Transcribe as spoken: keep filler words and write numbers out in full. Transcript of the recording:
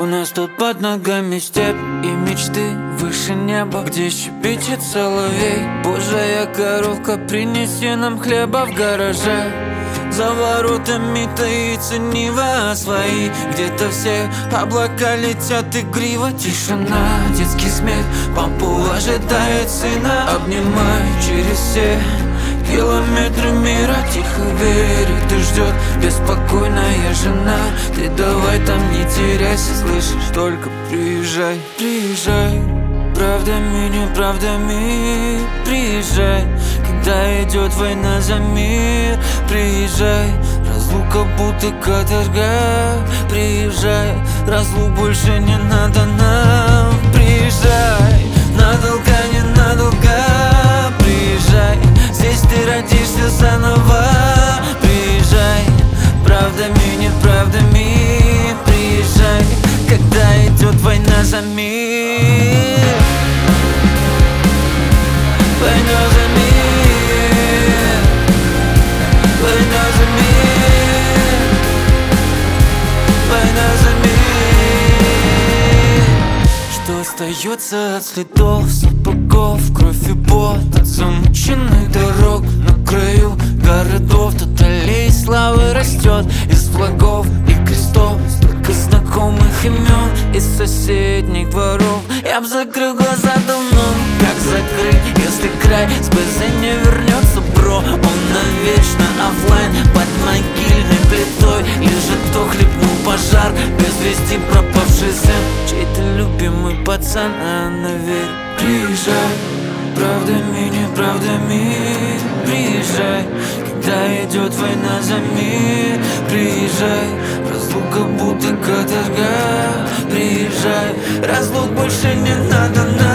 У нас тут под ногами степь и мечты выше неба, где щебечет соловей. Божья коровка, принеси нам хлеба в гараже. За воротами таится Нива свои, где-то все облака летят игриво. Тишина, детский смех, папу ожидает сына. Обнимай через все километры мира, тихо верит и ждет беспокойная жена. Ты давай там не теряйся, слышишь, только приезжай, приезжай. Правдами, неправдами, приезжай. Когда идет война за мир, приезжай. Разлука будто каторга, приезжай. Разлук больше не надо нам, приезжай. Надолго, ненадолго, приезжай. Здесь ты родишься заново, приезжай. Правдами, неправдами, приезжай. Когда идет война за мир, война за мир, война за мир, война за мир. Что остается от следов сапогов, кровь и пот от замученных дорог на краю городов. Тут аллей славы растет из флагов и крестов, столько знакомых имен из соседних дворов. Я б закрыл глаза давно, как закрыть, если край с БЗ не вернется, бро. Он навечно оффлайн, под могильной плитой лежит, кто хлебнул пожар, без вести пропавший сын, чей-то любимый пацан, а она верит. Приезжай, правдами, неправдами, приезжай. Когда идет война за мир, приезжай. Разлука будто каторга, приезжай. Разлук больше не надо нам.